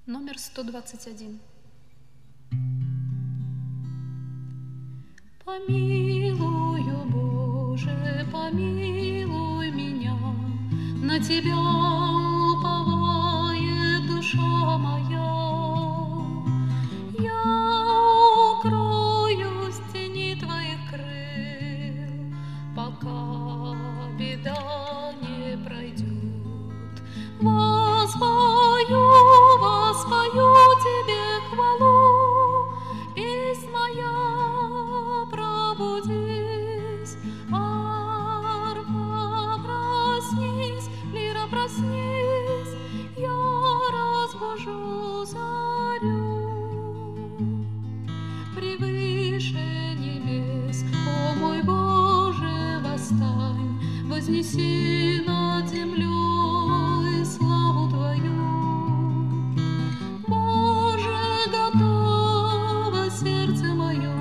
Номер 121. Помилуй, Боже, помилуй меня, на Тебя уповает душа моя. Я укроюсь в тени Твоих крыл, пока беда не пройдет. Воспою Тебе хвалу, песнь моя, пробудись, арфа, проснись, лира, проснись, я разбужу зарю. Превыше небес, о мой Боже, восстань, вознеси над землей славу Твою. Боже, готово сердце мое,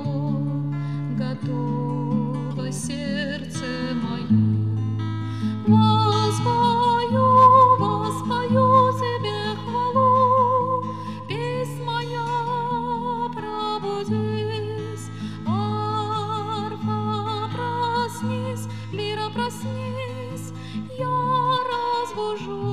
готово сердце мое. Воспою Тебе хвалу, песнь моя, пробудись, арфа, проснись, лира, проснись, я разбужу